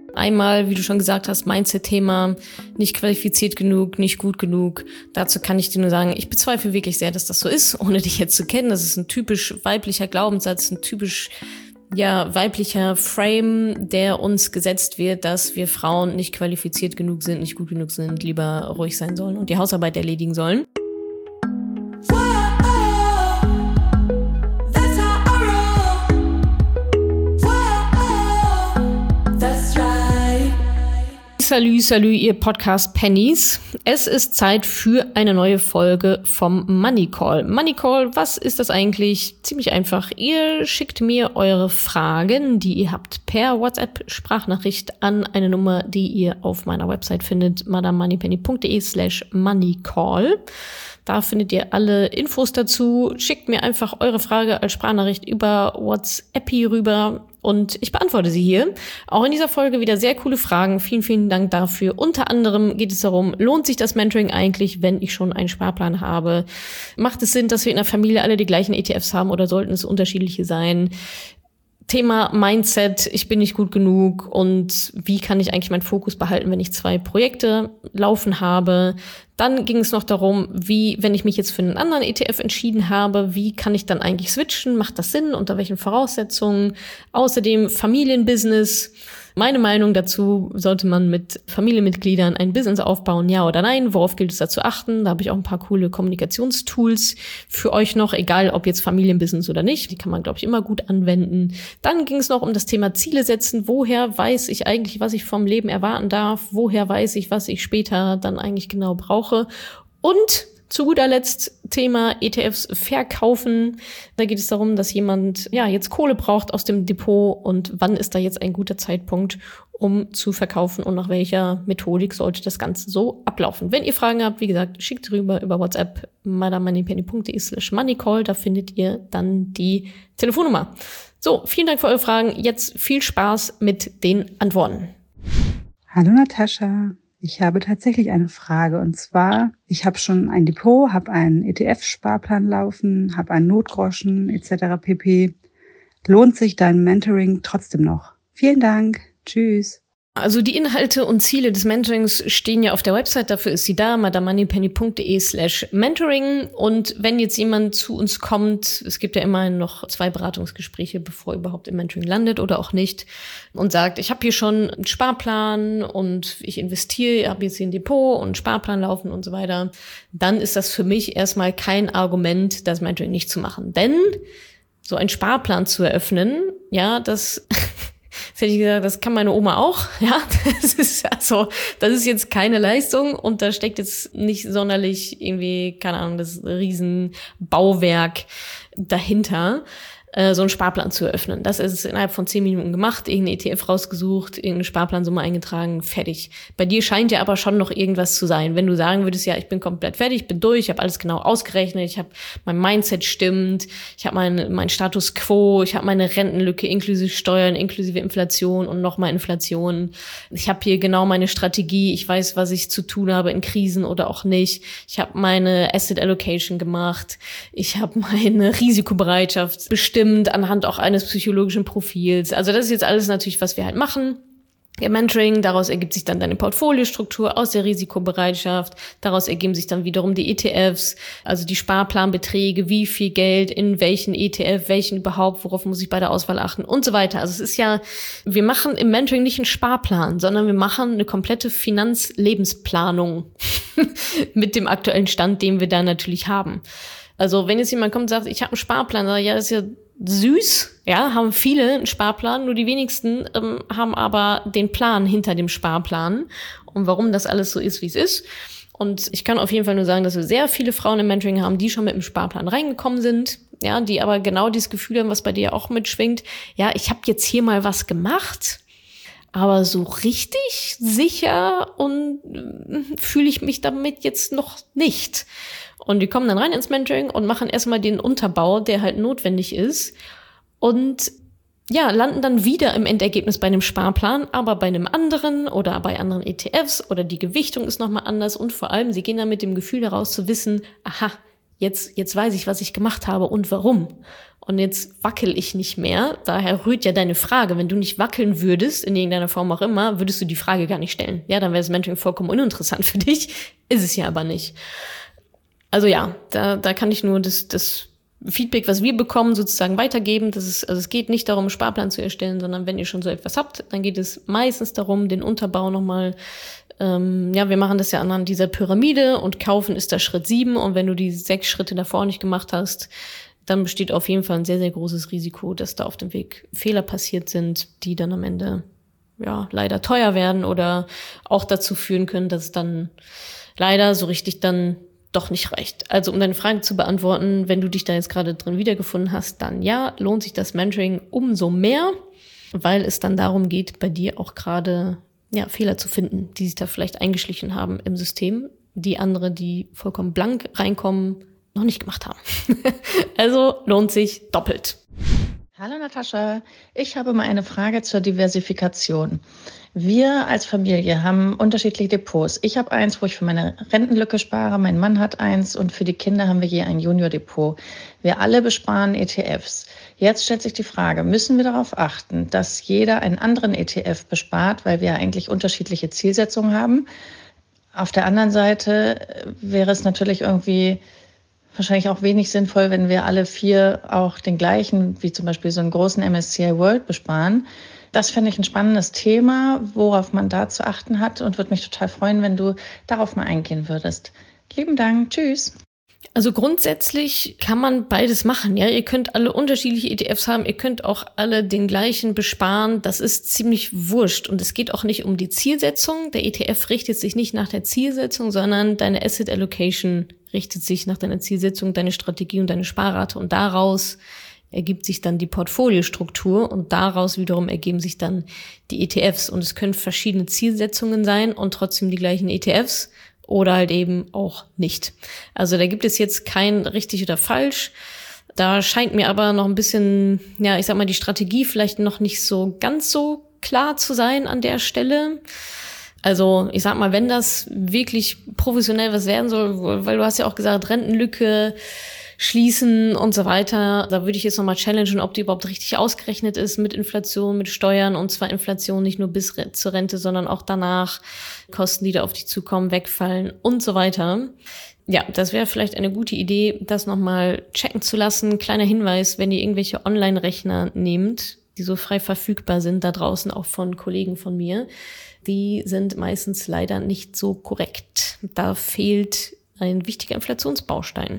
Einmal, wie du schon gesagt hast, Mindset-Thema, nicht qualifiziert genug, nicht gut genug. Dazu kann ich dir nur sagen, ich bezweifle wirklich sehr, dass das so ist, ohne dich jetzt zu kennen. Das ist ein typisch weiblicher Glaubenssatz, ein typisch weiblicher Frame, der uns gesetzt wird, dass wir Frauen nicht qualifiziert genug sind, nicht gut genug sind, lieber ruhig sein sollen und die Hausarbeit erledigen sollen. Salü, ihr Podcast-Pennies. Es ist Zeit für eine neue Folge vom Money Call. Money Call, was ist das eigentlich? Ziemlich einfach. Ihr schickt mir eure Fragen, die ihr habt, per WhatsApp-Sprachnachricht an eine Nummer, die ihr auf meiner Website findet, madamoneypenny.de/moneycall. Da findet ihr alle Infos dazu. Schickt mir einfach eure Frage als Sprachnachricht über WhatsApp rüber und ich beantworte sie hier. Auch in dieser Folge wieder sehr coole Fragen. Vielen, vielen Dank dafür. Unter anderem geht es darum, lohnt sich das Mentoring eigentlich, wenn ich schon einen Sparplan habe? Macht es Sinn, dass wir in der Familie alle die gleichen ETFs haben oder sollten es unterschiedliche sein? Thema Mindset, ich bin nicht gut genug und wie kann ich eigentlich meinen Fokus behalten, wenn ich 2 Projekte laufen habe. Dann ging es noch darum, wie, wenn ich mich jetzt für einen anderen ETF entschieden habe, wie kann ich dann eigentlich switchen? Macht das Sinn? Unter welchen Voraussetzungen? Außerdem Familienbusiness. Meine Meinung dazu, sollte man mit Familienmitgliedern ein Business aufbauen, ja oder nein? Worauf gilt es da zu achten? Da habe ich auch ein paar coole Kommunikationstools für euch noch, egal ob jetzt Familienbusiness oder nicht. Die kann man, glaube ich, immer gut anwenden. Dann ging es noch um das Thema Ziele setzen. Woher weiß ich eigentlich, was ich vom Leben erwarten darf? Woher weiß ich, was ich später dann eigentlich genau brauche? Und zu guter Letzt Thema ETFs verkaufen. Da geht es darum, dass jemand jetzt Kohle braucht aus dem Depot und wann ist da jetzt ein guter Zeitpunkt, um zu verkaufen und nach welcher Methodik sollte das Ganze so ablaufen. Wenn ihr Fragen habt, wie gesagt, schickt rüber über WhatsApp madamoneypenny.de/moneycall. Da findet ihr dann die Telefonnummer. So, vielen Dank für eure Fragen. Jetzt viel Spaß mit den Antworten. Hallo Natascha. Ich habe tatsächlich eine Frage und zwar, ich habe schon ein Depot, habe einen ETF-Sparplan laufen, habe einen Notgroschen etc. pp. Lohnt sich dein Mentoring trotzdem noch? Vielen Dank. Tschüss. Also die Inhalte und Ziele des Mentorings stehen ja auf der Website, dafür ist sie da, madamoneypenny.de/mentoring. Und wenn jetzt jemand zu uns kommt, es gibt ja immerhin noch 2 Beratungsgespräche, bevor er überhaupt im Mentoring landet oder auch nicht, und sagt, ich habe hier schon einen Sparplan und ich investiere, habe jetzt hier ein Depot und einen Sparplan laufen und so weiter, dann ist das für mich erstmal kein Argument, das Mentoring nicht zu machen. Denn so einen Sparplan zu eröffnen, das hätte ich gesagt, das kann meine Oma auch, das ist jetzt keine Leistung und da steckt jetzt nicht sonderlich irgendwie, keine Ahnung, das Riesenbauwerk dahinter, so einen Sparplan zu eröffnen. Das ist innerhalb von 10 Minuten gemacht, irgendeine ETF rausgesucht, irgendeine Sparplansumme eingetragen, fertig. Bei dir scheint ja aber schon noch irgendwas zu sein. Wenn du sagen würdest, ich bin komplett fertig, ich bin durch, ich habe alles genau ausgerechnet, ich habe mein Mindset stimmt, ich habe mein Status Quo, ich habe meine Rentenlücke inklusive Steuern, inklusive Inflation und nochmal Inflation. Ich habe hier genau meine Strategie, ich weiß, was ich zu tun habe in Krisen oder auch nicht. Ich habe meine Asset Allocation gemacht, ich habe meine Risikobereitschaft bestimmt anhand auch eines psychologischen Profils. Also das ist jetzt alles natürlich, was wir halt machen im Mentoring. Daraus ergibt sich dann deine Portfoliostruktur aus der Risikobereitschaft. Daraus ergeben sich dann wiederum die ETFs, also die Sparplanbeträge, wie viel Geld in welchen ETF, welchen überhaupt, worauf muss ich bei der Auswahl achten und so weiter. Also es ist wir machen im Mentoring nicht einen Sparplan, sondern wir machen eine komplette Finanzlebensplanung mit dem aktuellen Stand, den wir da natürlich haben. Also wenn jetzt jemand kommt und sagt, ich habe einen Sparplan, das ist ja süß, haben viele einen Sparplan, nur die wenigsten haben aber den Plan hinter dem Sparplan und warum das alles so ist, wie es ist. Und ich kann auf jeden Fall nur sagen, dass wir sehr viele Frauen im Mentoring haben, die schon mit dem Sparplan reingekommen sind, die aber genau dieses Gefühl haben, was bei dir auch mitschwingt. Ich habe jetzt hier mal was gemacht, aber so richtig sicher und fühle ich mich damit jetzt noch nicht. Und die kommen dann rein ins Mentoring und machen erstmal den Unterbau, der halt notwendig ist. Und landen dann wieder im Endergebnis bei einem Sparplan, aber bei einem anderen oder bei anderen ETFs oder die Gewichtung ist nochmal anders. Und vor allem, sie gehen dann mit dem Gefühl heraus zu wissen, aha, jetzt weiß ich, was ich gemacht habe und warum. und jetzt wackel ich nicht mehr. Daher rührt ja deine Frage. Wenn du nicht wackeln würdest, in irgendeiner Form auch immer, würdest du die Frage gar nicht stellen. Ja, dann wäre das Mentoring vollkommen uninteressant für dich. Ist es ja aber nicht. Also ja, da kann ich nur das Feedback, was wir bekommen, sozusagen weitergeben. Also es geht nicht darum, einen Sparplan zu erstellen, sondern wenn ihr schon so etwas habt, dann geht es meistens darum, den Unterbau nochmal, wir machen das ja anhand dieser Pyramide und kaufen ist da Schritt 7 und wenn du die 6 Schritte davor nicht gemacht hast, dann besteht auf jeden Fall ein sehr, sehr großes Risiko, dass da auf dem Weg Fehler passiert sind, die dann am Ende leider teuer werden oder auch dazu führen können, dass es dann leider so richtig dann doch nicht reicht. Also um deine Frage zu beantworten, wenn du dich da jetzt gerade drin wiedergefunden hast, dann ja, lohnt sich das Mentoring umso mehr, weil es dann darum geht, bei dir auch gerade Fehler zu finden, die sich da vielleicht eingeschlichen haben im System, die andere, die vollkommen blank reinkommen, noch nicht gemacht haben. Also lohnt sich doppelt. Hallo Natascha, ich habe mal eine Frage zur Diversifikation. Wir als Familie haben unterschiedliche Depots. Ich habe eins, wo ich für meine Rentenlücke spare, mein Mann hat eins und für die Kinder haben wir je ein Junior-Depot. Wir alle besparen ETFs. Jetzt stellt sich die Frage, müssen wir darauf achten, dass jeder einen anderen ETF bespart, weil wir eigentlich unterschiedliche Zielsetzungen haben? Auf der anderen Seite wäre es natürlich irgendwie wahrscheinlich auch wenig sinnvoll, wenn wir alle 4 auch den gleichen, wie zum Beispiel so einen großen MSCI World besparen. Das finde ich ein spannendes Thema, worauf man da zu achten hat und würde mich total freuen, wenn du darauf mal eingehen würdest. Lieben Dank, tschüss. Also grundsätzlich kann man beides machen, ja. Ihr könnt alle unterschiedliche ETFs haben, ihr könnt auch alle den gleichen besparen. Das ist ziemlich wurscht. Und es geht auch nicht um die Zielsetzung. Der ETF richtet sich nicht nach der Zielsetzung, sondern deine Asset Allocation richtet sich nach deiner Zielsetzung, deine Strategie und deine Sparrate. Und daraus ergibt sich dann die Portfoliostruktur und daraus wiederum ergeben sich dann die ETFs. Und es können verschiedene Zielsetzungen sein und trotzdem die gleichen ETFs. Oder halt eben auch nicht. Also da gibt es jetzt kein richtig oder falsch. Da scheint mir aber noch ein bisschen, die Strategie vielleicht noch nicht so ganz so klar zu sein an der Stelle. Also ich sag mal, wenn das wirklich professionell was werden soll, weil du hast ja auch gesagt, Rentenlücke schließen und so weiter. Da würde ich jetzt nochmal challengen, ob die überhaupt richtig ausgerechnet ist mit Inflation, mit Steuern und zwar Inflation nicht nur bis zur Rente, sondern auch danach, Kosten, die da auf dich zukommen, wegfallen und so weiter. Ja, das wäre vielleicht eine gute Idee, das nochmal checken zu lassen. Kleiner Hinweis, wenn ihr irgendwelche Online-Rechner nehmt, die so frei verfügbar sind, da draußen auch von Kollegen von mir, die sind meistens leider nicht so korrekt. Da fehlt ein wichtiger Inflationsbaustein.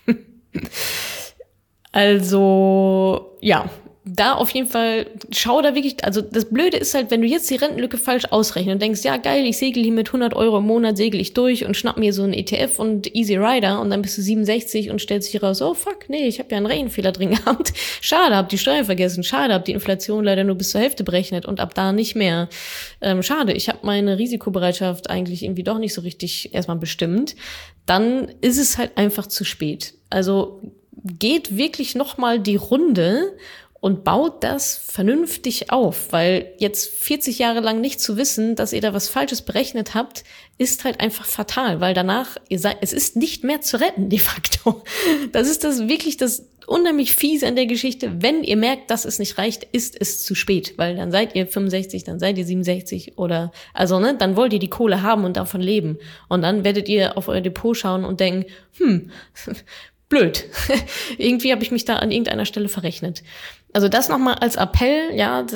Also, ja, da auf jeden Fall, schau da wirklich, also das Blöde ist halt, wenn du jetzt die Rentenlücke falsch ausrechnest und denkst, ja geil, ich segel hier mit 100 € im Monat, segel ich durch und schnapp mir so einen ETF und Easy Rider und dann bist du 67 und stellst dich raus, oh fuck, nee, ich habe ja einen Rechenfehler drin gehabt. Schade, hab die Steuern vergessen, schade, hab die Inflation leider nur bis zur Hälfte berechnet und ab da nicht mehr. Schade, ich habe meine Risikobereitschaft eigentlich irgendwie doch nicht so richtig erstmal bestimmt. Dann ist es halt einfach zu spät. Also geht wirklich nochmal die Runde und baut das vernünftig auf, weil jetzt 40 Jahre lang nicht zu wissen, dass ihr da was Falsches berechnet habt, ist halt einfach fatal, weil danach, es ist nicht mehr zu retten, de facto. Das ist wirklich das unheimlich fiese an der Geschichte. Wenn ihr merkt, dass es nicht reicht, ist es zu spät, weil dann seid ihr 65, dann seid ihr 67 oder, dann wollt ihr die Kohle haben und davon leben. Und dann werdet ihr auf euer Depot schauen und denken, blöd. Irgendwie habe ich mich da an irgendeiner Stelle verrechnet. Also das nochmal als Appell,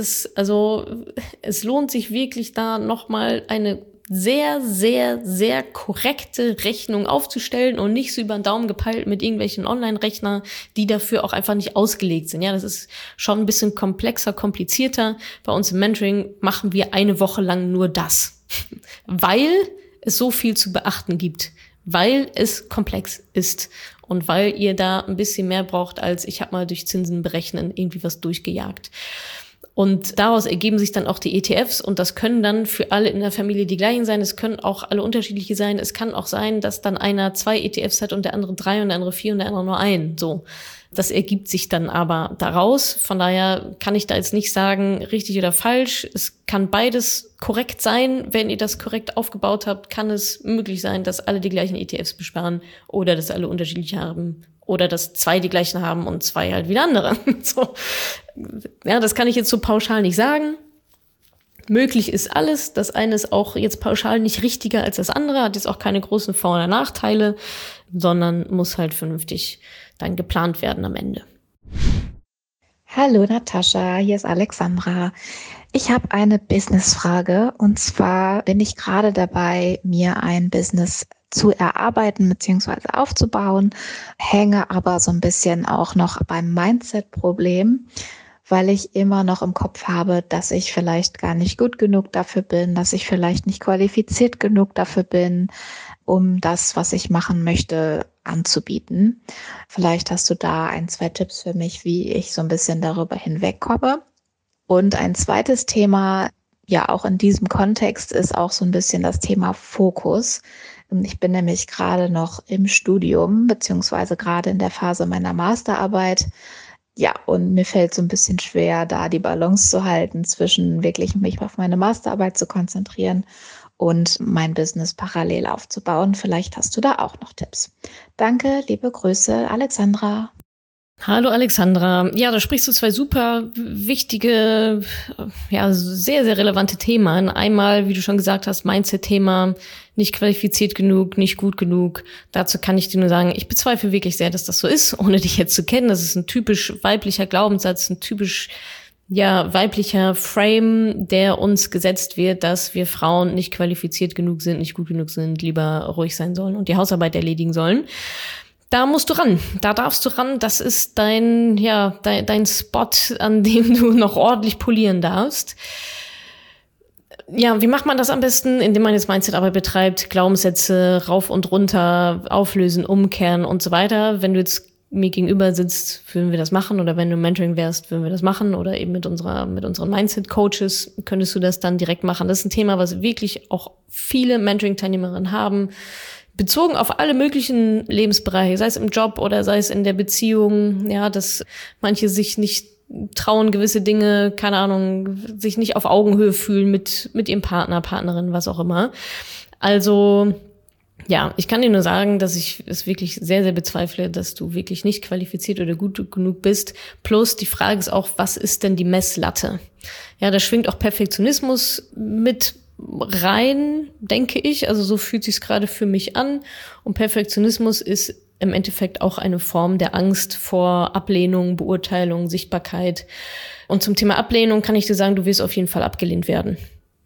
es lohnt sich wirklich da nochmal eine sehr, sehr, sehr korrekte Rechnung aufzustellen und nicht so über den Daumen gepeilt mit irgendwelchen Online-Rechner, die dafür auch einfach nicht ausgelegt sind. Ja, das ist schon ein bisschen komplexer, komplizierter. Bei uns im Mentoring machen wir eine Woche lang nur das, weil es so viel zu beachten gibt, weil es komplex ist. Und weil ihr da ein bisschen mehr braucht, als ich habe mal durch Zinsen berechnen irgendwie was durchgejagt. Und daraus ergeben sich dann auch die ETFs und das können dann für alle in der Familie die gleichen sein. Es können auch alle unterschiedliche sein. Es kann auch sein, dass dann einer 2 ETFs hat und der andere 3 und der andere 4 und der andere nur einen. So. Das ergibt sich dann aber daraus. Von daher kann ich da jetzt nicht sagen, richtig oder falsch. Es kann beides korrekt sein. Wenn ihr das korrekt aufgebaut habt, kann es möglich sein, dass alle die gleichen ETFs besparen oder dass alle unterschiedliche haben oder dass 2 die gleichen haben und 2 halt wieder andere. So. Ja, das kann ich jetzt so pauschal nicht sagen. Möglich ist alles. Das eine ist auch jetzt pauschal nicht richtiger als das andere, hat jetzt auch keine großen Vor- oder Nachteile, sondern muss halt vernünftig dann geplant werden am Ende. Hallo Natascha, hier ist Alexandra. Ich habe eine Businessfrage und zwar bin ich gerade dabei, mir ein Business zu erarbeiten bzw. aufzubauen, hänge aber so ein bisschen auch noch beim Mindset-Problem, weil ich immer noch im Kopf habe, dass ich vielleicht gar nicht gut genug dafür bin, dass ich vielleicht nicht qualifiziert genug dafür bin, um das, was ich machen möchte, anzubieten. Vielleicht hast du da 1, 2 Tipps für mich, wie ich so ein bisschen darüber hinwegkomme. Und ein zweites Thema, ja auch in diesem Kontext, ist auch so ein bisschen das Thema Fokus. Ich bin nämlich gerade noch im Studium, beziehungsweise gerade in der Phase meiner Masterarbeit. Ja, und mir fällt so ein bisschen schwer, da die Balance zu halten zwischen wirklich mich auf meine Masterarbeit zu konzentrieren und mein Business parallel aufzubauen. Vielleicht hast du da auch noch Tipps. Danke, liebe Grüße, Alexandra. Hallo Alexandra. Ja, da sprichst du 2 super wichtige, ja, sehr, sehr relevante Themen. Einmal, wie du schon gesagt hast, Mindset-Thema, nicht qualifiziert genug, nicht gut genug. Dazu kann ich dir nur sagen, ich bezweifle wirklich sehr, dass das so ist, ohne dich jetzt zu kennen. Das ist ein typisch weiblicher Glaubenssatz, ein typisch weiblicher Frame, der uns gesetzt wird, dass wir Frauen nicht qualifiziert genug sind, nicht gut genug sind, lieber ruhig sein sollen und die Hausarbeit erledigen sollen. Da musst du ran, da darfst du ran, das ist dein Spot, an dem du noch ordentlich polieren darfst. Ja, wie macht man das am besten? Indem man jetzt Mindset-Arbeit betreibt, Glaubenssätze rauf und runter, auflösen, umkehren und so weiter. Wenn du jetzt mir gegenüber sitzt, würden wir das machen, oder wenn du Mentoring wärst, würden wir das machen, oder eben mit unseren Mindset-Coaches könntest du das dann direkt machen. Das ist ein Thema, was wirklich auch viele Mentoring-Teilnehmerinnen haben, bezogen auf alle möglichen Lebensbereiche, sei es im Job oder sei es in der Beziehung, ja, dass manche sich nicht trauen, gewisse Dinge, keine Ahnung, sich nicht auf Augenhöhe fühlen mit ihrem Partner, Partnerin, was auch immer. Also, ja, ich kann dir nur sagen, dass ich es wirklich sehr, sehr bezweifle, dass du wirklich nicht qualifiziert oder gut genug bist. Plus die Frage ist auch, was ist denn die Messlatte? Ja, da schwingt auch Perfektionismus mit rein, denke ich. Also so fühlt sich's gerade für mich an. Und Perfektionismus ist im Endeffekt auch eine Form der Angst vor Ablehnung, Beurteilung, Sichtbarkeit. Und zum Thema Ablehnung kann ich dir sagen, du wirst auf jeden Fall abgelehnt werden.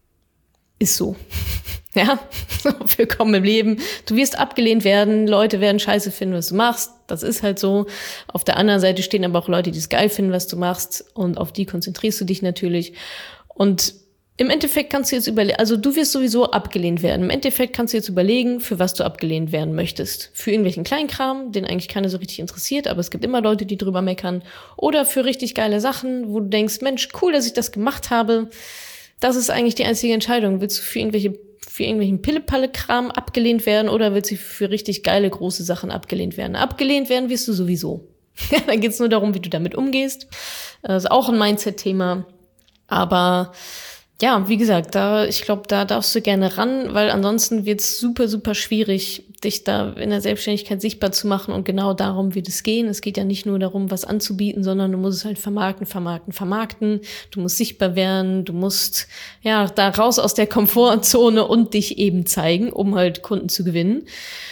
Ist so. Ja, willkommen im Leben. Du wirst abgelehnt werden, Leute werden scheiße finden, was du machst. Das ist halt so. Auf der anderen Seite stehen aber auch Leute, die es geil finden, was du machst. Und auf die konzentrierst du dich natürlich. Und im Endeffekt kannst du jetzt überlegen, also du wirst sowieso abgelehnt werden. Im Endeffekt kannst du jetzt überlegen, für was du abgelehnt werden möchtest. Für irgendwelchen Kleinkram, den eigentlich keiner so richtig interessiert, aber es gibt immer Leute, die drüber meckern. Oder für richtig geile Sachen, wo du denkst, Mensch, cool, dass ich das gemacht habe. Das ist eigentlich die einzige Entscheidung. Willst du für irgendwelchen Pille-Palle-Kram abgelehnt werden oder willst du für richtig geile, große Sachen abgelehnt werden? Abgelehnt werden wirst du sowieso. Ja, dann geht's nur darum, wie du damit umgehst. Das ist auch ein Mindset-Thema. Aber ja, wie gesagt, ich glaube, da darfst du gerne ran, weil ansonsten wird's super, super schwierig, dich da in der Selbstständigkeit sichtbar zu machen, und genau darum wird es gehen. Es geht ja nicht nur darum, was anzubieten, sondern du musst es halt vermarkten. Du musst sichtbar werden, du musst ja da raus aus der Komfortzone und dich eben zeigen, um halt Kunden zu gewinnen.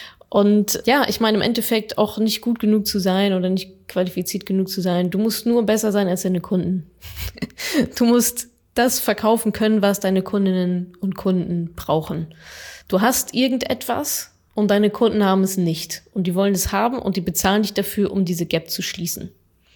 Und ja, ich meine im Endeffekt auch nicht gut genug zu sein oder nicht qualifiziert genug zu sein. Du musst nur besser sein als deine Kunden. Du musst das verkaufen können, was deine Kundinnen und Kunden brauchen. Du hast irgendetwas und deine Kunden haben es nicht. Und die wollen es haben und die bezahlen dich dafür, um diese Gap zu schließen.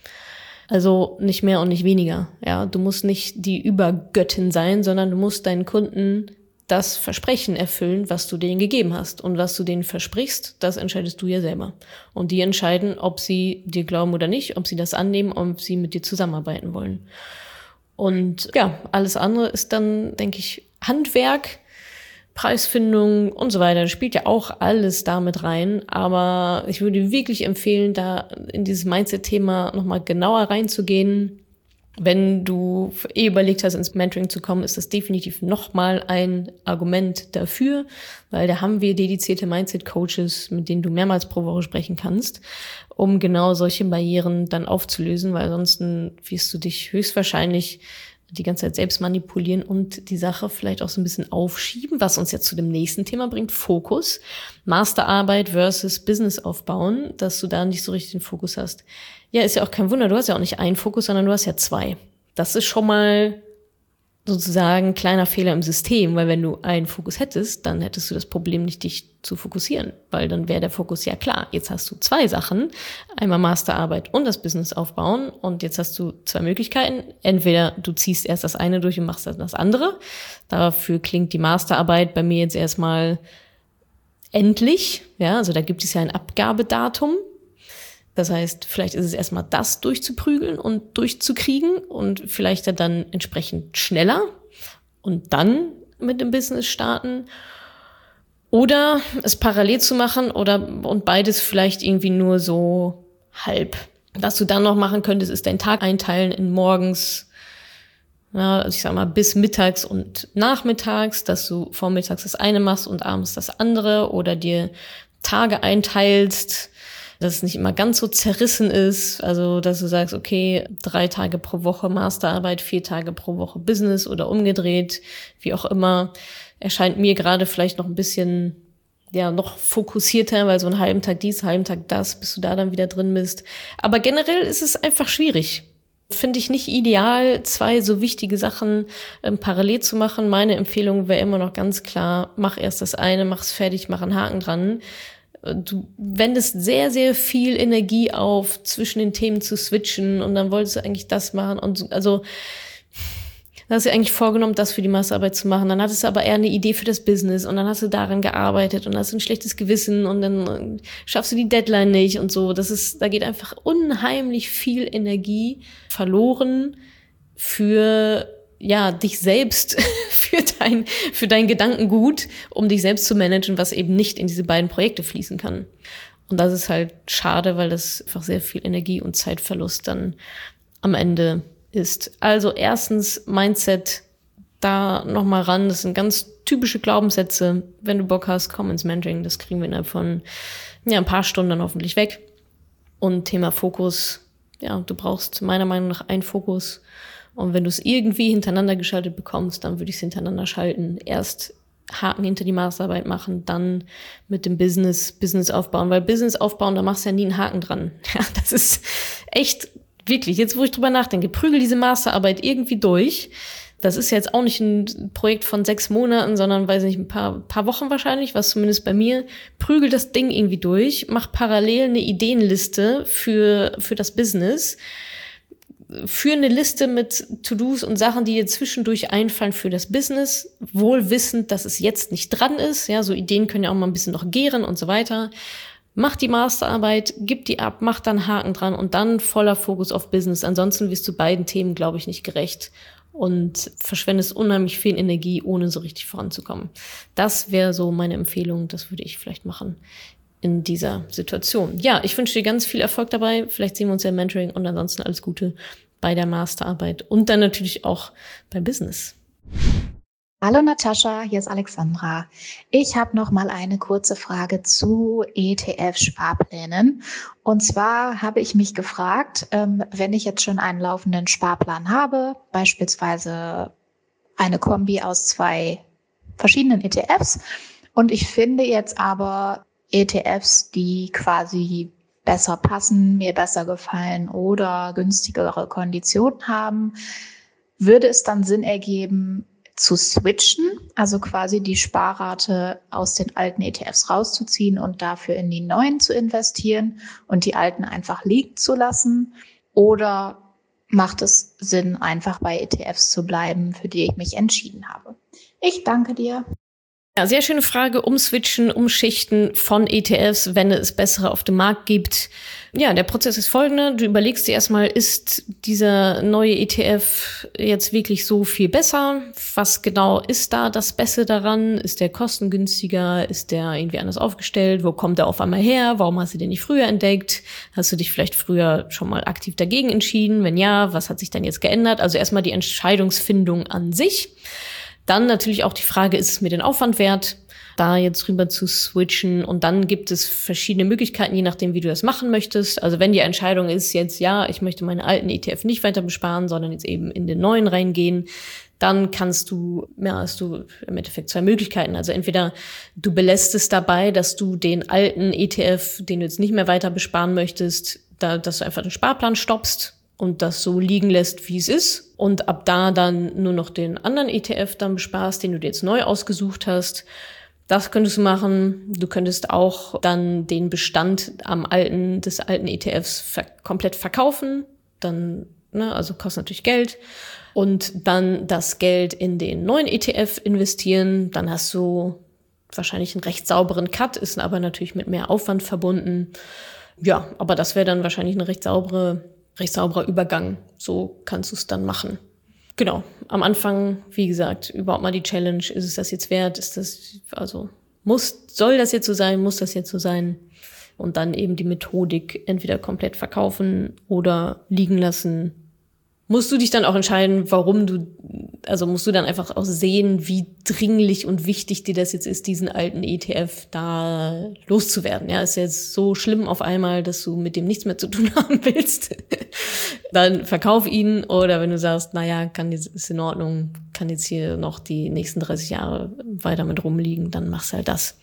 Also nicht mehr und nicht weniger. Ja, du musst nicht die Übergöttin sein, sondern du musst deinen Kunden das Versprechen erfüllen, was du denen gegeben hast. Und was du denen versprichst, das entscheidest du ja selber. Und die entscheiden, ob sie dir glauben oder nicht, ob sie das annehmen, ob sie mit dir zusammenarbeiten wollen. Und ja, alles andere ist dann, denke ich, Handwerk. Preisfindung und so weiter. Das spielt ja auch alles damit rein. Aber ich würde wirklich empfehlen, da in dieses Mindset-Thema nochmal genauer reinzugehen. Wenn du überlegt hast, ins Mentoring zu kommen, ist das definitiv nochmal ein Argument dafür, weil da haben wir dedizierte Mindset-Coaches, mit denen du mehrmals pro Woche sprechen kannst, um genau solche Barrieren dann aufzulösen, weil ansonsten wirst du dich höchstwahrscheinlich die ganze Zeit selbst manipulieren und die Sache vielleicht auch so ein bisschen aufschieben, was uns jetzt zu dem nächsten Thema bringt, Fokus. Masterarbeit versus Business aufbauen, dass du da nicht so richtig den Fokus hast. Ja, ist ja auch kein Wunder, du hast ja auch nicht einen Fokus, sondern du hast ja zwei. Das ist schon mal sozusagen ein kleiner Fehler im System, weil wenn du einen Fokus hättest, dann hättest du das Problem nicht, dich zu fokussieren, weil dann wäre der Fokus ja klar. Jetzt hast du zwei Sachen, einmal Masterarbeit und das Business aufbauen und jetzt hast du zwei Möglichkeiten. Entweder du ziehst erst das eine durch und machst dann das andere. Dafür klingt die Masterarbeit bei mir jetzt erstmal endlich. Ja, also da gibt es ja ein Abgabedatum. Das heißt, vielleicht ist es erstmal das durchzuprügeln und durchzukriegen und vielleicht dann entsprechend schneller und dann mit dem Business starten. Oder es parallel zu machen und beides vielleicht irgendwie nur so halb. Was du dann noch machen könntest, ist deinen Tag einteilen in morgens, also ich sag mal bis mittags und nachmittags, dass du vormittags das eine machst und abends das andere oder dir Tage einteilst, dass es nicht immer ganz so zerrissen ist, also dass du sagst, okay, 3 Tage pro Woche Masterarbeit, 4 Tage pro Woche Business oder umgedreht, wie auch immer, erscheint mir gerade vielleicht noch ein bisschen, noch fokussierter, weil so einen halben Tag dies, einen halben Tag das, bis du da dann wieder drin bist. Aber generell ist es einfach schwierig. Finde ich nicht ideal, 2 so wichtige Sachen parallel zu machen. Meine Empfehlung wäre immer noch ganz klar, mach erst das eine, mach's fertig, mach einen Haken dran. Du wendest sehr, sehr viel Energie auf, zwischen den Themen zu switchen und dann wolltest du eigentlich das machen und so, also da hast du eigentlich vorgenommen, das für die Masterarbeit zu machen. Dann hattest du aber eher eine Idee für das Business und dann hast du daran gearbeitet und hast ein schlechtes Gewissen und dann schaffst du die Deadline nicht und so. Da geht einfach unheimlich viel Energie verloren für dich selbst, für dein Gedankengut, um dich selbst zu managen, was eben nicht in diese beiden Projekte fließen kann. Und das ist halt schade, weil das einfach sehr viel Energie und Zeitverlust dann am Ende ist. Also erstens Mindset, da nochmal ran. Das sind ganz typische Glaubenssätze. Wenn du Bock hast, komm ins Mentoring. Das kriegen wir innerhalb von ein paar Stunden dann hoffentlich weg. Und Thema Fokus, du brauchst meiner Meinung nach einen Fokus. Und wenn du es irgendwie hintereinander geschaltet bekommst, dann würde ich es hintereinander schalten. Erst Haken hinter die Masterarbeit machen, dann mit dem Business aufbauen. Weil Business aufbauen, da machst du ja nie einen Haken dran. Ja, das ist echt, wirklich, jetzt wo ich drüber nachdenke, prügel diese Masterarbeit irgendwie durch. Das ist jetzt auch nicht ein Projekt von 6 Monaten, sondern, weiß nicht, ein paar Wochen wahrscheinlich, was zumindest bei mir. Prügel das Ding irgendwie durch, mach parallel eine Ideenliste für das Business. Führ eine Liste mit To-Dos und Sachen, die dir zwischendurch einfallen für das Business, wohl wissend, dass es jetzt nicht dran ist. Ja, so Ideen können ja auch mal ein bisschen noch gären und so weiter. Mach die Masterarbeit, gib die ab, mach dann Haken dran und dann voller Fokus auf Business. Ansonsten wirst du beiden Themen, glaube ich, nicht gerecht und verschwendest unheimlich viel Energie, ohne so richtig voranzukommen. Das wäre so meine Empfehlung, das würde ich vielleicht machen in dieser Situation. Ja, ich wünsche dir ganz viel Erfolg dabei. Vielleicht sehen wir uns ja im Mentoring und ansonsten alles Gute bei der Masterarbeit und dann natürlich auch beim Business. Hallo Natascha, hier ist Alexandra. Ich habe noch mal eine kurze Frage zu ETF-Sparplänen. Und zwar habe ich mich gefragt, wenn ich jetzt schon einen laufenden Sparplan habe, beispielsweise eine Kombi aus 2 verschiedenen ETFs, und ich finde jetzt aber ETFs, die quasi besser passen, mir besser gefallen oder günstigere Konditionen haben, würde es dann Sinn ergeben, zu switchen, also quasi die Sparrate aus den alten ETFs rauszuziehen und dafür in die neuen zu investieren und die alten einfach liegen zu lassen? Oder macht es Sinn, einfach bei ETFs zu bleiben, für die ich mich entschieden habe? Ich danke dir. Ja, sehr schöne Frage. Umswitchen, umschichten von ETFs, wenn es bessere auf dem Markt gibt. Ja, der Prozess ist folgender. Du überlegst dir erstmal, ist dieser neue ETF jetzt wirklich so viel besser? Was genau ist da das Beste daran? Ist der kostengünstiger? Ist der irgendwie anders aufgestellt? Wo kommt der auf einmal her? Warum hast du den nicht früher entdeckt? Hast du dich vielleicht früher schon mal aktiv dagegen entschieden? Wenn ja, was hat sich dann jetzt geändert? Also erstmal die Entscheidungsfindung an sich. Dann natürlich auch die Frage, ist es mir den Aufwand wert, da jetzt rüber zu switchen? Und dann gibt es verschiedene Möglichkeiten, je nachdem, wie du das machen möchtest. Also wenn die Entscheidung ist jetzt, ja, ich möchte meine alten ETF nicht weiter besparen, sondern jetzt eben in den neuen reingehen, dann hast du im Endeffekt zwei Möglichkeiten. Also entweder du belässt es dabei, dass du den alten ETF, den du jetzt nicht mehr weiter besparen möchtest, dass du einfach den Sparplan stoppst und das so liegen lässt, wie es ist. Und ab da dann nur noch den anderen ETF dann besparst, den du dir jetzt neu ausgesucht hast. Das könntest du machen. Du könntest auch dann den Bestand des alten ETFs komplett verkaufen. Dann, also kostet natürlich Geld. Und dann das Geld in den neuen ETF investieren. Dann hast du wahrscheinlich einen recht sauberen Cut, ist aber natürlich mit mehr Aufwand verbunden. Ja, aber das wäre dann wahrscheinlich ein recht sauberer Übergang. So kannst du es dann machen. Genau. Am Anfang, wie gesagt, überhaupt mal die Challenge. Ist es das jetzt wert? Soll das jetzt so sein? Muss das jetzt so sein? Und dann eben die Methodik entweder komplett verkaufen oder liegen lassen. Musst du dich dann auch entscheiden, musst du dann einfach auch sehen, wie dringlich und wichtig dir das jetzt ist, diesen alten ETF da loszuwerden. Ja, ist jetzt so schlimm auf einmal, dass du mit dem nichts mehr zu tun haben willst. Dann verkauf ihn, oder wenn du sagst, ist in Ordnung, kann jetzt hier noch die nächsten 30 Jahre weiter mit rumliegen, dann machst du halt das.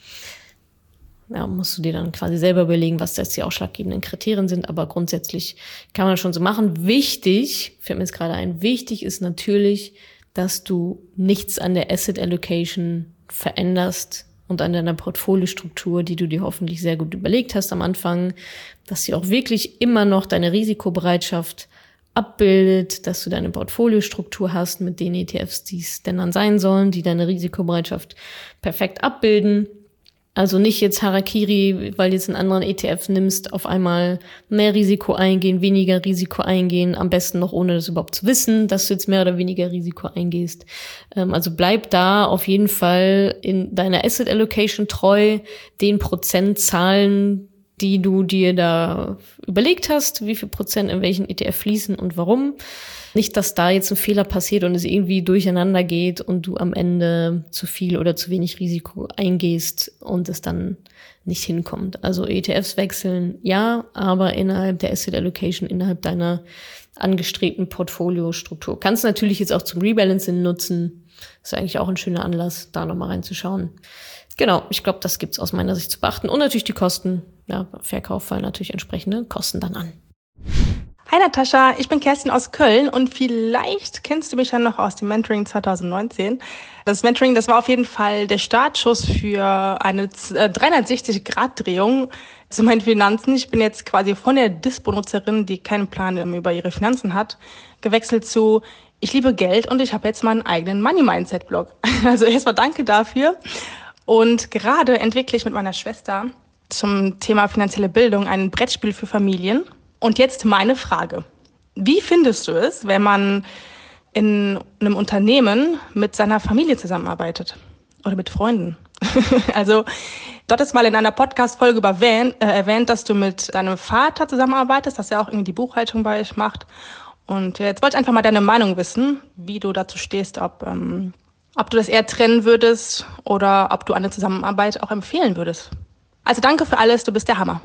Ja, musst du dir dann quasi selber überlegen, was jetzt die ausschlaggebenden Kriterien sind, aber grundsätzlich kann man das schon so machen. Fällt mir jetzt gerade ein, wichtig ist natürlich, dass du nichts an der Asset Allocation veränderst und an deiner Portfoliostruktur, die du dir hoffentlich sehr gut überlegt hast am Anfang, dass sie auch wirklich immer noch deine Risikobereitschaft abbildet, dass du deine Portfoliostruktur hast mit den ETFs, die es denn dann sein sollen, die deine Risikobereitschaft perfekt abbilden. Also nicht jetzt Harakiri, weil du jetzt einen anderen ETF nimmst, auf einmal mehr Risiko eingehen, weniger Risiko eingehen, am besten noch ohne das überhaupt zu wissen, dass du jetzt mehr oder weniger Risiko eingehst. Also bleib da auf jeden Fall in deiner Asset Allocation treu, den Prozentzahlen, die du dir da überlegt hast, wie viel Prozent in welchen ETF fließen und warum. Nicht, dass da jetzt ein Fehler passiert und es irgendwie durcheinander geht und du am Ende zu viel oder zu wenig Risiko eingehst und es dann nicht hinkommt. Also ETFs wechseln, ja, aber innerhalb der Asset Allocation, innerhalb deiner angestrebten Portfoliostruktur. Kannst du natürlich jetzt auch zum Rebalancing nutzen. Ist eigentlich auch ein schöner Anlass, da nochmal reinzuschauen. Genau, ich glaube, das gibt's aus meiner Sicht zu beachten. Und natürlich die Kosten. Ja, beim Verkauf fallen natürlich entsprechende Kosten dann an. Hi Natascha, ich bin Kerstin aus Köln und vielleicht kennst du mich ja noch aus dem Mentoring 2019. Das Mentoring, das war auf jeden Fall der Startschuss für eine 360-Grad-Drehung zu meinen Finanzen. Ich bin jetzt quasi von der Dispo-Nutzerin, die keinen Plan über ihre Finanzen hat, gewechselt zu ich liebe Geld und ich habe jetzt meinen eigenen Money-Mindset-Blog. Also erstmal danke dafür. Und gerade entwickle ich mit meiner Schwester zum Thema finanzielle Bildung ein Brettspiel für Familien. Und jetzt meine Frage. Wie findest du es, wenn man in einem Unternehmen mit seiner Familie zusammenarbeitet oder mit Freunden? Also dort ist mal in einer Podcast-Folge erwähnt, dass du mit deinem Vater zusammenarbeitest, dass er auch irgendwie die Buchhaltung bei euch macht. Und jetzt wollte ich einfach mal deine Meinung wissen, wie du dazu stehst, ob du das eher trennen würdest oder ob du eine Zusammenarbeit auch empfehlen würdest. Also danke für alles, du bist der Hammer.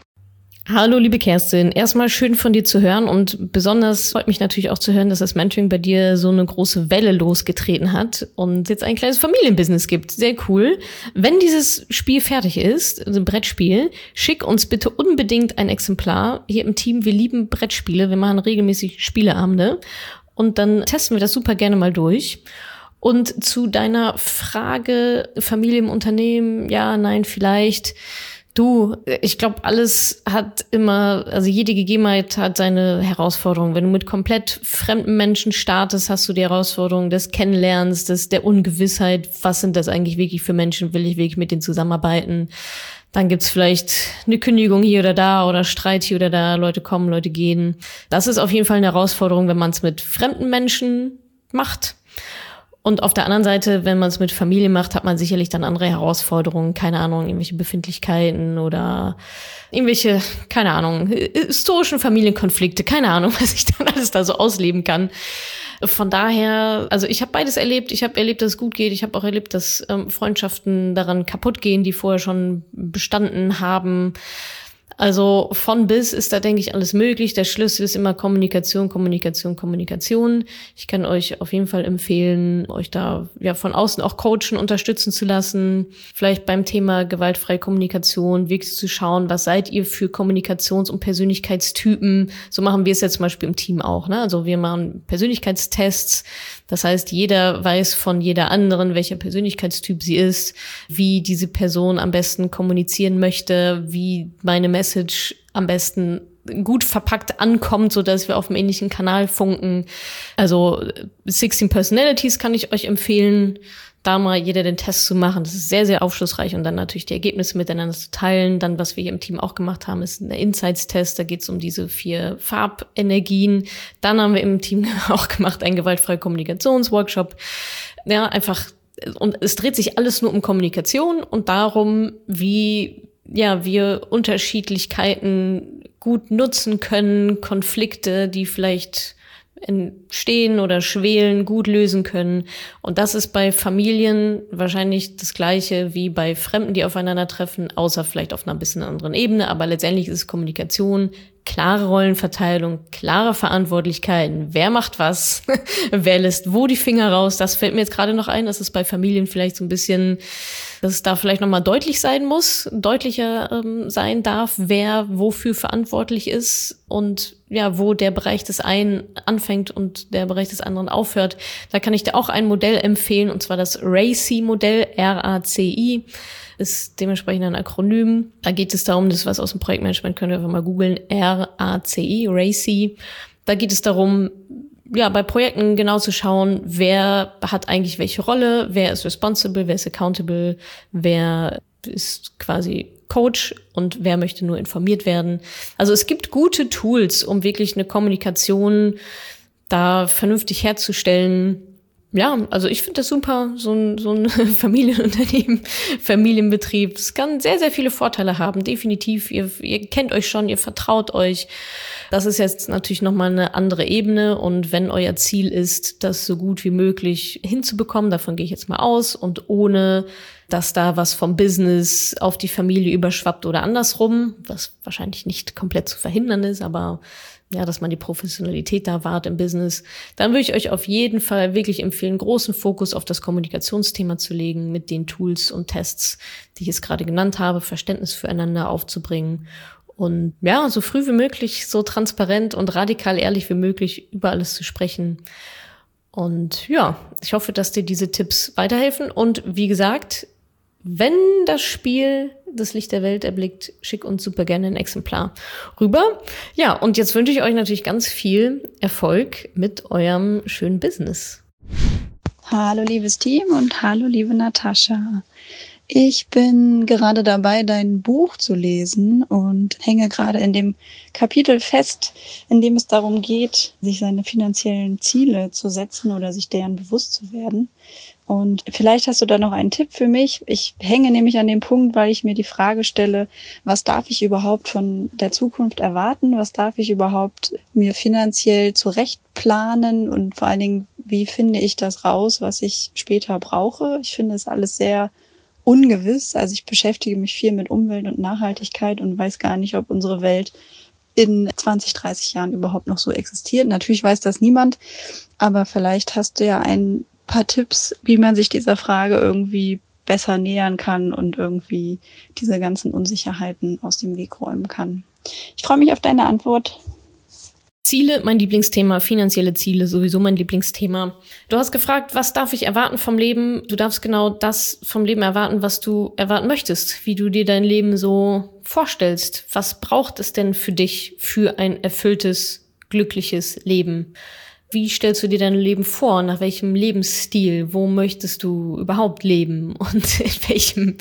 Hallo, liebe Kerstin. Erstmal schön von dir zu hören und besonders freut mich natürlich auch zu hören, dass das Mentoring bei dir so eine große Welle losgetreten hat und jetzt ein kleines Familienbusiness gibt. Sehr cool. Wenn dieses Spiel fertig ist, also ein Brettspiel, schick uns bitte unbedingt ein Exemplar. Hier im Team, wir lieben Brettspiele. Wir machen regelmäßig Spieleabende und dann testen wir das super gerne mal durch. Und zu deiner Frage, Familie im Unternehmen, ja, nein, vielleicht. Ich glaube, alles hat immer, also jede Gegebenheit hat seine Herausforderung. Wenn du mit komplett fremden Menschen startest, hast du die Herausforderung des Kennenlernens, der Ungewissheit. Was sind das eigentlich wirklich für Menschen? Will ich wirklich mit denen zusammenarbeiten? Dann gibt's vielleicht eine Kündigung hier oder da oder Streit hier oder da. Leute kommen, Leute gehen. Das ist auf jeden Fall eine Herausforderung, wenn man es mit fremden Menschen macht. Und auf der anderen Seite, wenn man es mit Familie macht, hat man sicherlich dann andere Herausforderungen, keine Ahnung, irgendwelche Befindlichkeiten oder irgendwelche, keine Ahnung, historischen Familienkonflikte, keine Ahnung, was ich dann alles da so ausleben kann. Von daher, also ich habe beides erlebt. Ich habe erlebt, dass es gut geht. Ich habe auch erlebt, dass Freundschaften daran kaputt gehen, die vorher schon bestanden haben. Also von bis ist da, denke ich, alles möglich. Der Schlüssel ist immer Kommunikation, Kommunikation, Kommunikation. Ich kann euch auf jeden Fall empfehlen, euch da ja von außen auch coachen, unterstützen zu lassen. Vielleicht beim Thema gewaltfreie Kommunikation wirklich zu schauen, was seid ihr für Kommunikations- und Persönlichkeitstypen. So machen wir es jetzt zum Beispiel im Team auch, ne? Also wir machen Persönlichkeitstests. Das heißt, jeder weiß von jeder anderen, welcher Persönlichkeitstyp sie ist, wie diese Person am besten kommunizieren möchte, wie meine Message am besten gut verpackt ankommt, so dass wir auf einem ähnlichen Kanal funken. Also 16 Personalities kann ich euch empfehlen, da mal jeder den Test zu machen. Das ist sehr, sehr aufschlussreich und dann natürlich die Ergebnisse miteinander zu teilen. Dann, was wir hier im Team auch gemacht haben, ist ein Insights-Test. Da geht es um diese 4 Farbenergien. Dann haben wir im Team auch gemacht einen gewaltfreien Kommunikationsworkshop. Ja, einfach, und es dreht sich alles nur um Kommunikation und darum, wie wir Unterschiedlichkeiten gut nutzen können, Konflikte, die vielleicht entstehen oder schwelen, gut lösen können. Und das ist bei Familien wahrscheinlich das Gleiche wie bei Fremden, die aufeinandertreffen, außer vielleicht auf einer bisschen anderen Ebene. Aber letztendlich ist es Kommunikation, klare Rollenverteilung, klare Verantwortlichkeiten. Wer macht was? Wer lässt wo die Finger raus? Das fällt mir jetzt gerade noch ein, dass es bei Familien vielleicht so ein bisschen, dass es da vielleicht nochmal deutlich sein muss, deutlicher sein darf, wer wofür verantwortlich ist und ja, wo der Bereich des einen anfängt und der Bereich des anderen aufhört. Da kann ich dir auch ein Modell empfehlen, und zwar das RACI-Modell, RACI. Ist dementsprechend ein Akronym. Da geht es darum, das ist was aus dem Projektmanagement, könnt ihr einfach mal googeln, RACI, RACI. Da geht es darum, ja, bei Projekten genau zu schauen, wer hat eigentlich welche Rolle, wer ist responsible, wer ist accountable, wer ist quasi Coach und wer möchte nur informiert werden. Also es gibt gute Tools, um wirklich eine Kommunikation da vernünftig herzustellen. Ja, also ich finde das super, so ein Familienunternehmen, Familienbetrieb. Es kann sehr, sehr viele Vorteile haben, definitiv. Ihr kennt euch schon, ihr vertraut euch. Das ist jetzt natürlich nochmal eine andere Ebene. Und wenn euer Ziel ist, das so gut wie möglich hinzubekommen, davon gehe ich jetzt mal aus, und ohne, dass da was vom Business auf die Familie überschwappt oder andersrum, was wahrscheinlich nicht komplett zu verhindern ist, aber ja, dass man die Professionalität da wahrt im Business, dann würde ich euch auf jeden Fall wirklich empfehlen, großen Fokus auf das Kommunikationsthema zu legen, mit den Tools und Tests, die ich jetzt gerade genannt habe, Verständnis füreinander aufzubringen und ja, so früh wie möglich, so transparent und radikal ehrlich wie möglich über alles zu sprechen. Und ja, ich hoffe, dass dir diese Tipps weiterhelfen. Und wie gesagt, wenn das Spiel das Licht der Welt erblickt, schick uns super gerne ein Exemplar rüber. Ja, und jetzt wünsche ich euch natürlich ganz viel Erfolg mit eurem schönen Business. Hallo liebes Team und hallo liebe Natascha. Ich bin gerade dabei, dein Buch zu lesen und hänge gerade in dem Kapitel fest, in dem es darum geht, sich seine finanziellen Ziele zu setzen oder sich deren bewusst zu werden. Und vielleicht hast du da noch einen Tipp für mich. Ich hänge nämlich an dem Punkt, weil ich mir die Frage stelle, was darf ich überhaupt von der Zukunft erwarten? Was darf ich überhaupt mir finanziell zurechtplanen? Und vor allen Dingen, wie finde ich das raus, was ich später brauche? Ich finde es alles sehr ungewiss. Also ich beschäftige mich viel mit Umwelt und Nachhaltigkeit und weiß gar nicht, ob unsere Welt in 20, 30 Jahren überhaupt noch so existiert. Natürlich weiß das niemand, aber vielleicht hast du ja ein paar Tipps, wie man sich dieser Frage irgendwie besser nähern kann und irgendwie diese ganzen Unsicherheiten aus dem Weg räumen kann. Ich freue mich auf deine Antwort. Ziele, mein Lieblingsthema, finanzielle Ziele, sowieso mein Lieblingsthema. Du hast gefragt, was darf ich erwarten vom Leben? Du darfst genau das vom Leben erwarten, was du erwarten möchtest, wie du dir dein Leben so vorstellst. Was braucht es denn für dich für ein erfülltes, glückliches Leben? Wie stellst du dir dein Leben vor? Nach welchem Lebensstil? Wo möchtest du überhaupt leben? Und in welchem,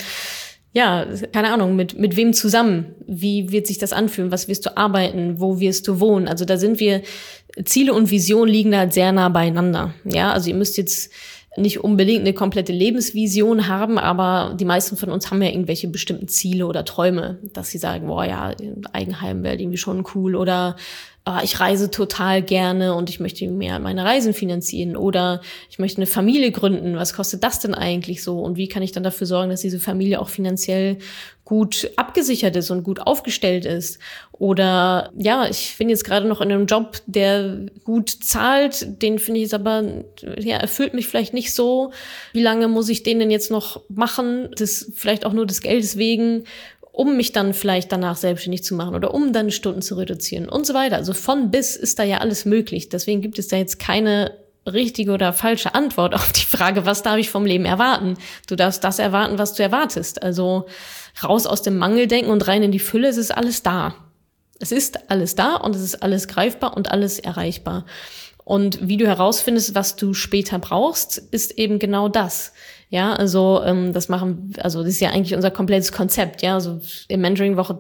keine Ahnung, mit wem zusammen? Wie wird sich das anfühlen? Was wirst du arbeiten? Wo wirst du wohnen? Also da sind wir, Ziele und Vision liegen da sehr nah beieinander. Ja, also ihr müsst jetzt nicht unbedingt eine komplette Lebensvision haben, aber die meisten von uns haben ja irgendwelche bestimmten Ziele oder Träume, dass sie sagen, Eigenheim wäre irgendwie schon cool oder ich reise total gerne und ich möchte mehr meine Reisen finanzieren oder ich möchte eine Familie gründen. Was kostet das denn eigentlich so? Und wie kann ich dann dafür sorgen, dass diese Familie auch finanziell gut abgesichert ist und gut aufgestellt ist? Oder ich bin jetzt gerade noch in einem Job, der gut zahlt, den finde ich jetzt aber, erfüllt mich vielleicht nicht so. Wie lange muss ich den denn jetzt noch machen? Das vielleicht auch nur des Geldes wegen, um mich dann vielleicht danach selbstständig zu machen oder um dann Stunden zu reduzieren und so weiter. Also von bis ist da ja alles möglich. Deswegen gibt es da jetzt keine richtige oder falsche Antwort auf die Frage, was darf ich vom Leben erwarten? Du darfst das erwarten, was du erwartest. Also raus aus dem Mangeldenken und rein in die Fülle, es ist alles da. Es ist alles da und es ist alles greifbar und alles erreichbar. Und wie du herausfindest, was du später brauchst, ist eben genau das. Ja, also das ist ja eigentlich unser komplettes Konzept. Ja, also im Mentoring Woche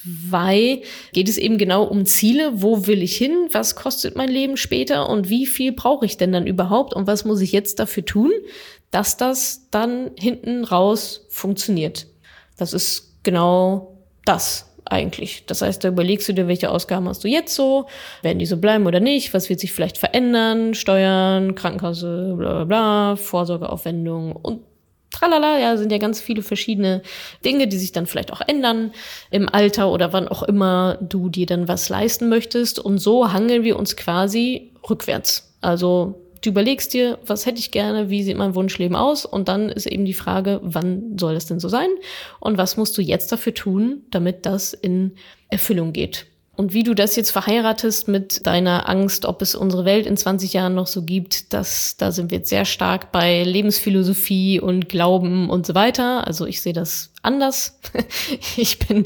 2 geht es eben genau um Ziele. Wo will ich hin? Was kostet mein Leben später? Und wie viel brauche ich denn dann überhaupt? Und was muss ich jetzt dafür tun, dass das dann hinten raus funktioniert? Das ist genau das eigentlich. Das heißt, da überlegst du dir, welche Ausgaben hast du jetzt so? Werden die so bleiben oder nicht? Was wird sich vielleicht verändern? Steuern, Krankenkasse, bla bla bla, Vorsorgeaufwendungen und tralala. Sind ja ganz viele verschiedene Dinge, die sich dann vielleicht auch ändern im Alter oder wann auch immer du dir dann was leisten möchtest. Und so hangeln wir uns quasi rückwärts. Also du überlegst dir, was hätte ich gerne, wie sieht mein Wunschleben aus? Und dann ist eben die Frage, wann soll das denn so sein? Und was musst du jetzt dafür tun, damit das in Erfüllung geht? Und wie du das jetzt verheiratest mit deiner Angst, ob es unsere Welt in 20 Jahren noch so gibt, da sind wir jetzt sehr stark bei Lebensphilosophie und Glauben und so weiter. Also ich sehe das anders. Ich bin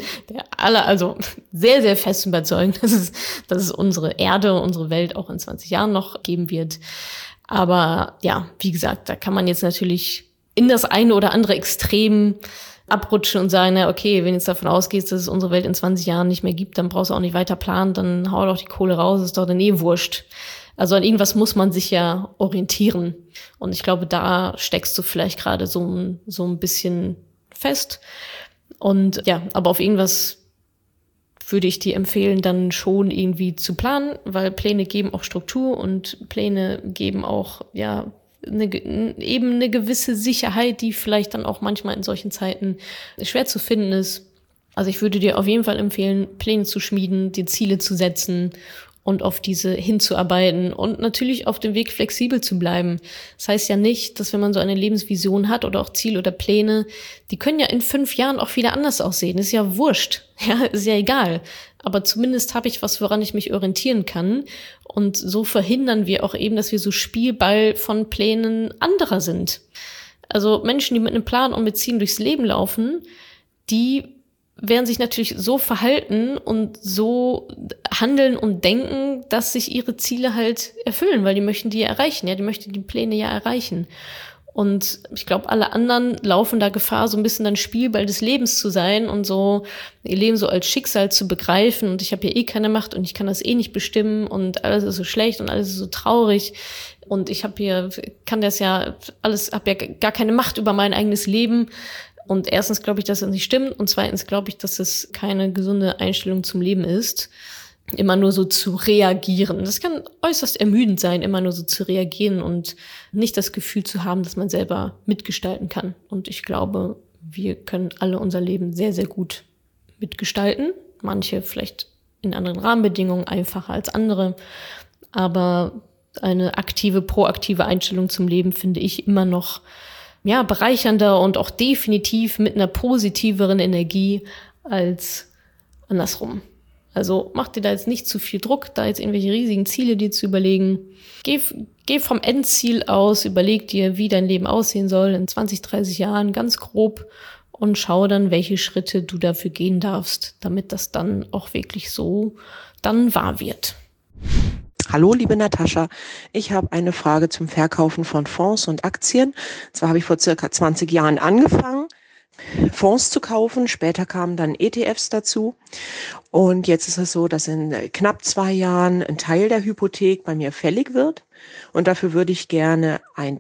sehr, sehr fest überzeugt, dass es unsere Erde, unsere Welt auch in 20 Jahren noch geben wird. Aber wie gesagt, da kann man jetzt natürlich in das eine oder andere Extrem abrutschen und sagen, okay, wenn du jetzt davon ausgehst, dass es unsere Welt in 20 Jahren nicht mehr gibt, dann brauchst du auch nicht weiter planen, dann hau doch die Kohle raus, ist doch dann wurscht. Also an irgendwas muss man sich ja orientieren. Und ich glaube, da steckst du vielleicht gerade so ein bisschen fest. Und aber auf irgendwas würde ich dir empfehlen, dann schon irgendwie zu planen, weil Pläne geben auch Struktur und Pläne geben auch, eine gewisse Sicherheit, die vielleicht dann auch manchmal in solchen Zeiten schwer zu finden ist. Also ich würde dir auf jeden Fall empfehlen, Pläne zu schmieden, dir Ziele zu setzen und auf diese hinzuarbeiten und natürlich auf dem Weg flexibel zu bleiben. Das heißt ja nicht, dass wenn man so eine Lebensvision hat oder auch Ziele oder Pläne, die können ja in 5 Jahren auch wieder anders aussehen. Ist ja wurscht. Ja, ist ja egal. Aber zumindest habe ich was, woran ich mich orientieren kann. Und so verhindern wir auch eben, dass wir so Spielball von Plänen anderer sind. Also Menschen, die mit einem Plan und mit Zielen durchs Leben laufen, die werden sich natürlich so verhalten und so handeln und denken, dass sich ihre Ziele halt erfüllen, weil die möchten die ja erreichen, die möchten die Pläne ja erreichen. Und ich glaube, alle anderen laufen da Gefahr, so ein bisschen dann Spielball des Lebens zu sein und so ihr Leben so als Schicksal zu begreifen und ich habe ja keine Macht und ich kann das nicht bestimmen und alles ist so schlecht und alles ist so traurig und ich habe ja gar keine Macht über mein eigenes Leben. Und erstens glaube ich, dass das nicht stimmt und zweitens glaube ich, dass es keine gesunde Einstellung zum Leben ist, immer nur so zu reagieren. Das kann äußerst ermüdend sein, immer nur so zu reagieren und nicht das Gefühl zu haben, dass man selber mitgestalten kann. Und ich glaube, wir können alle unser Leben sehr, sehr gut mitgestalten. Manche vielleicht in anderen Rahmenbedingungen einfacher als andere. Aber eine aktive, proaktive Einstellung zum Leben finde ich immer noch bereichernder und auch definitiv mit einer positiveren Energie als andersrum. Also mach dir da jetzt nicht zu viel Druck, da jetzt irgendwelche riesigen Ziele dir zu überlegen. Geh vom Endziel aus, überleg dir, wie dein Leben aussehen soll in 20, 30 Jahren, ganz grob, und schau dann, welche Schritte du dafür gehen darfst, damit das dann auch wirklich so dann wahr wird. Hallo, liebe Natascha. Ich habe eine Frage zum Verkaufen von Fonds und Aktien. Zwar habe ich vor circa 20 Jahren angefangen, Fonds zu kaufen. Später kamen dann ETFs dazu. Und jetzt ist es so, dass in knapp 2 Jahren ein Teil der Hypothek bei mir fällig wird. Und dafür würde ich gerne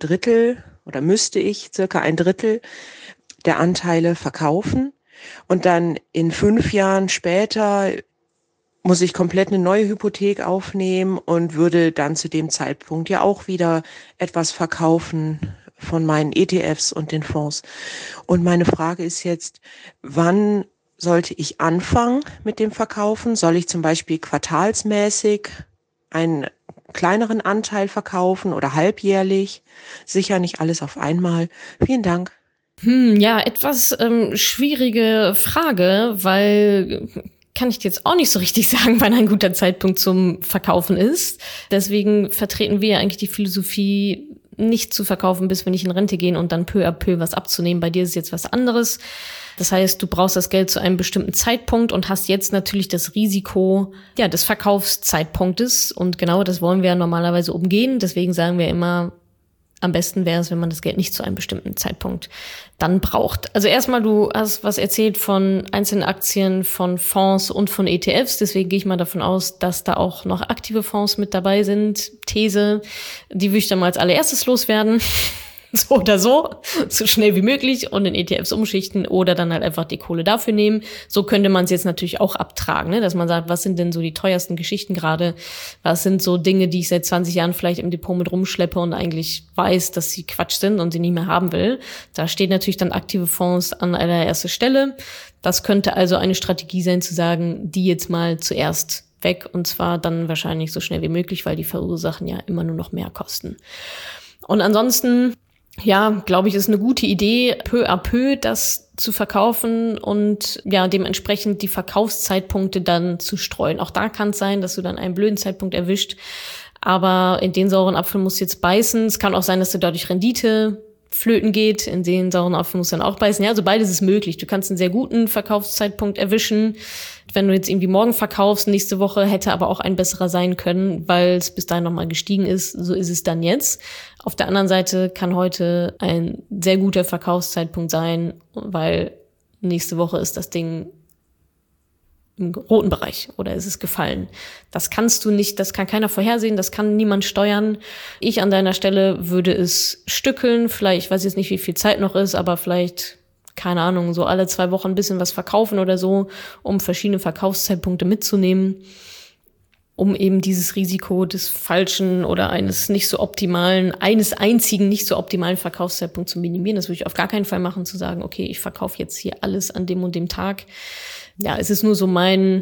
müsste ich circa 1/3 der Anteile verkaufen. Und dann in 5 Jahren später muss ich komplett eine neue Hypothek aufnehmen und würde dann zu dem Zeitpunkt ja auch wieder etwas verkaufen von meinen ETFs und den Fonds. Und meine Frage ist jetzt, wann sollte ich anfangen mit dem Verkaufen? Soll ich zum Beispiel quartalsmäßig einen kleineren Anteil verkaufen oder halbjährlich? Sicher nicht alles auf einmal. Vielen Dank. Ja, etwas schwierige Frage, weil kann ich dir jetzt auch nicht so richtig sagen, wann ein guter Zeitpunkt zum Verkaufen ist. Deswegen vertreten wir ja eigentlich die Philosophie, nicht zu verkaufen, bis wir nicht in Rente gehen und dann peu à peu was abzunehmen. Bei dir ist jetzt was anderes. Das heißt, du brauchst das Geld zu einem bestimmten Zeitpunkt und hast jetzt natürlich das Risiko, des Verkaufszeitpunktes. Und genau das wollen wir ja normalerweise umgehen. Deswegen sagen wir immer, am besten wäre es, wenn man das Geld nicht zu einem bestimmten Zeitpunkt dann braucht. Also erstmal, du hast was erzählt von einzelnen Aktien, von Fonds und von ETFs. Deswegen gehe ich mal davon aus, dass da auch noch aktive Fonds mit dabei sind. These, die würde ich dann mal als allererstes loswerden. So oder so schnell wie möglich und in ETFs umschichten oder dann halt einfach die Kohle dafür nehmen. So könnte man es jetzt natürlich auch abtragen, ne? Dass man sagt, was sind denn so die teuersten Geschichten gerade? Was sind so Dinge, die ich seit 20 Jahren vielleicht im Depot mit rumschleppe und eigentlich weiß, dass sie Quatsch sind und sie nicht mehr haben will? Da steht natürlich dann aktive Fonds an allererster Stelle. Das könnte also eine Strategie sein, zu sagen, die jetzt mal zuerst weg und zwar dann wahrscheinlich so schnell wie möglich, weil die verursachen ja immer nur noch mehr Kosten. Und ansonsten, glaube ich, ist eine gute Idee, peu à peu das zu verkaufen und dementsprechend die Verkaufszeitpunkte dann zu streuen. Auch da kann es sein, dass du dann einen blöden Zeitpunkt erwischt, aber in den sauren Apfel musst du jetzt beißen. Es kann auch sein, dass du dadurch Rendite flöten geht, in den sauren Apfel musst du dann auch beißen. Ja, also beides ist möglich. Du kannst einen sehr guten Verkaufszeitpunkt erwischen. Wenn du jetzt irgendwie morgen verkaufst, nächste Woche hätte aber auch ein besserer sein können, weil es bis dahin nochmal gestiegen ist. So ist es dann jetzt. Auf der anderen Seite kann heute ein sehr guter Verkaufszeitpunkt sein, weil nächste Woche ist das Ding im roten Bereich oder ist es gefallen. Das kannst du nicht, das kann keiner vorhersehen, das kann niemand steuern. Ich an deiner Stelle würde es stückeln, vielleicht, ich weiß jetzt nicht, wie viel Zeit noch ist, aber vielleicht, keine Ahnung, so alle 2 Wochen ein bisschen was verkaufen oder so, um verschiedene Verkaufszeitpunkte mitzunehmen, um eben dieses Risiko des falschen oder eines einzigen nicht so optimalen Verkaufszeitpunkts zu minimieren. Das würde ich auf gar keinen Fall machen, zu sagen, okay, ich verkaufe jetzt hier alles an dem und dem Tag. Ja, es ist nur so meine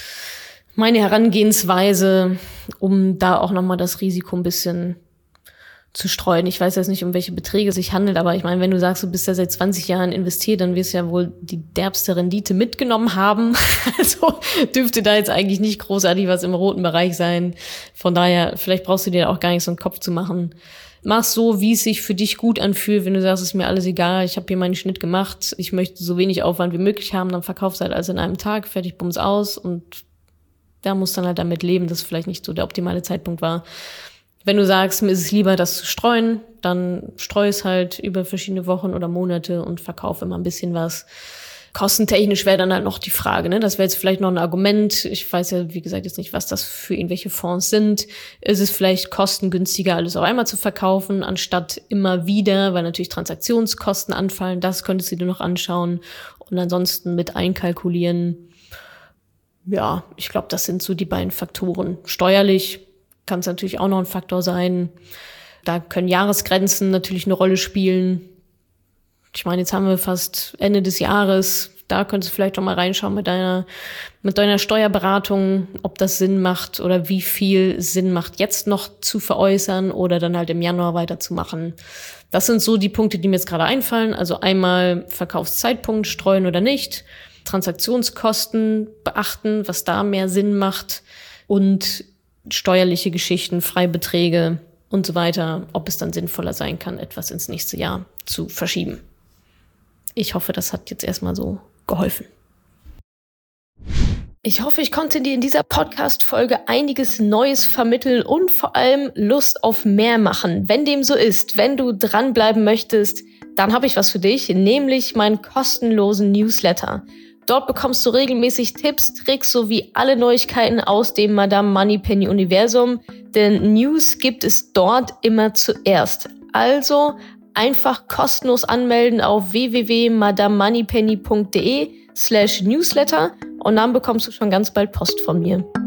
Herangehensweise, um da auch nochmal das Risiko ein bisschen zu streuen. Ich weiß jetzt nicht, um welche Beträge es sich handelt, aber ich meine, wenn du sagst, du bist ja seit 20 Jahren investiert, dann wirst du ja wohl die derbste Rendite mitgenommen haben. Also dürfte da jetzt eigentlich nicht großartig was im roten Bereich sein. Von daher, vielleicht brauchst du dir auch gar nicht so einen Kopf zu machen. Mach so, wie es sich für dich gut anfühlt. Wenn du sagst, es ist mir alles egal, ich habe hier meinen Schnitt gemacht, ich möchte so wenig Aufwand wie möglich haben, dann verkaufst du halt alles in einem Tag, fertig, bums aus. Und da musst du dann halt damit leben, dass es vielleicht nicht so der optimale Zeitpunkt war. Wenn du sagst, mir ist es lieber, das zu streuen, dann streu es halt über verschiedene Wochen oder Monate und verkauf immer ein bisschen was. Kostentechnisch wäre dann halt noch die Frage, ne? Das wäre jetzt vielleicht noch ein Argument. Ich weiß ja, wie gesagt, jetzt nicht, was das für irgendwelche Fonds sind. Ist es vielleicht kostengünstiger, alles auf einmal zu verkaufen, anstatt immer wieder, weil natürlich Transaktionskosten anfallen. Das könntest du dir noch anschauen und ansonsten mit einkalkulieren. Ja, ich glaube, das sind so die beiden Faktoren. Steuerlich kann es natürlich auch noch ein Faktor sein. Da können Jahresgrenzen natürlich eine Rolle spielen. Ich meine, jetzt haben wir fast Ende des Jahres. Da könntest du vielleicht noch mal reinschauen mit deiner Steuerberatung, ob das Sinn macht oder wie viel Sinn macht, jetzt noch zu veräußern oder dann halt im Januar weiterzumachen. Das sind so die Punkte, die mir jetzt gerade einfallen. Also einmal Verkaufszeitpunkt, streuen oder nicht. Transaktionskosten beachten, was da mehr Sinn macht und steuerliche Geschichten, Freibeträge und so weiter, ob es dann sinnvoller sein kann, etwas ins nächste Jahr zu verschieben. Ich hoffe, das hat jetzt erstmal so geholfen. Ich hoffe, ich konnte dir in dieser Podcast-Folge einiges Neues vermitteln und vor allem Lust auf mehr machen. Wenn dem so ist, wenn du dranbleiben möchtest, dann habe ich was für dich, nämlich meinen kostenlosen Newsletter. Dort bekommst du regelmäßig Tipps, Tricks sowie alle Neuigkeiten aus dem Madame Moneypenny Universum, denn News gibt es dort immer zuerst. Also einfach kostenlos anmelden auf www.madamemoneypenny.de/newsletter und dann bekommst du schon ganz bald Post von mir.